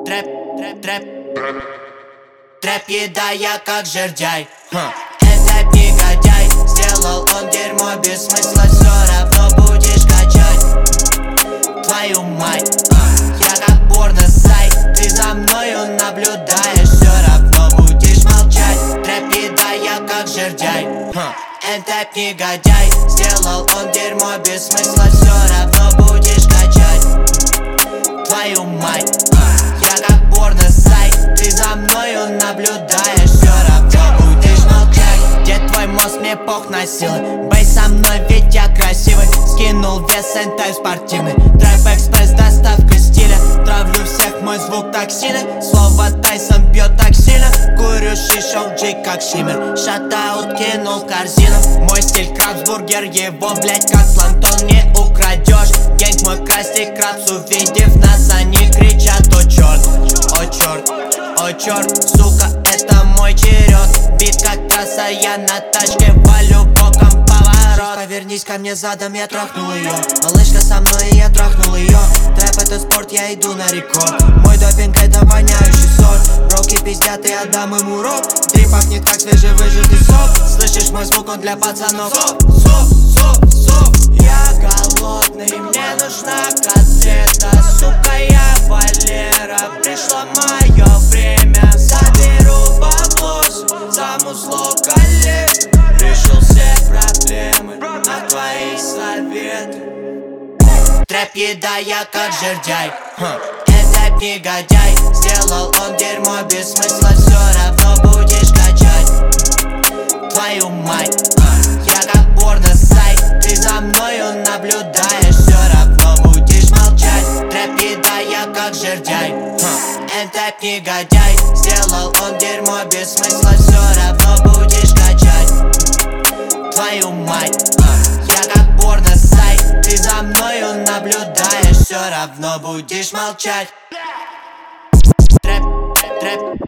Трэп еда, я как жердяй. Этот негодяй сделал он дерьмо без смысла, все равно будешь качать. Твою мать, я как порно-сайт, ты за мною наблюдаешь, все равно будешь молчать. Трэп еда, я как жердяй. Этот негодяй сделал он дерьмо без смысла, все равно будешь качать. Твою мать, я как порно-сайт, ты за мною наблюдаешь, все равно будешь молчать. Где твой мозг, мне пох на силы. Бей со мной, ведь я красивый. Скинул вес, энтай спортивный. Трэп-экспресс, доставка стиля. Травлю всех, мой звук так сильный. Слово Тайсон бьет так сильно. Курю шишел, джей как шиммер. Шатаут кинул в корзину. Мой стиль крабсбургер, его, блять, как планктон не украдешь. Гэнг мой красный крабс, увидев нас, они кричат: о черт, о черт, о черт, сука, это мой черед. Бит как трасса, я на тачке валю боком поворот. Повернись ко мне задом, я трахнул ее. Малышка со мной, и я трахнул ее. Трэп это спорт, я иду на рекорд. Мой допинг это воняющий сорт. Роки пиздят, и отдам ему рот. Дри пахнет как свежевыжатый сок. Слышишь мой звук, он для пацанов. Я голодный, мне нужна котлета. Сука, я Валера, пришло мое время. Заберу баблос, за музло коллег. Решил все проблемы на твои советы. Трэп еда, я как жердяй. Этот негодяй сделал он дерьмо без смысла, все равно будешь качать. Твою мать, я как порно-сайт, ты за мною наблюдаешь, все равно будешь молчать. Трэп еда, я как жердяй. Этот негодяй сделал он дерьмо без смысла, все равно будешь качать. Твою мать, я как порно-сайт, ты за мною наблюдаешь, все равно будешь молчать. Трэп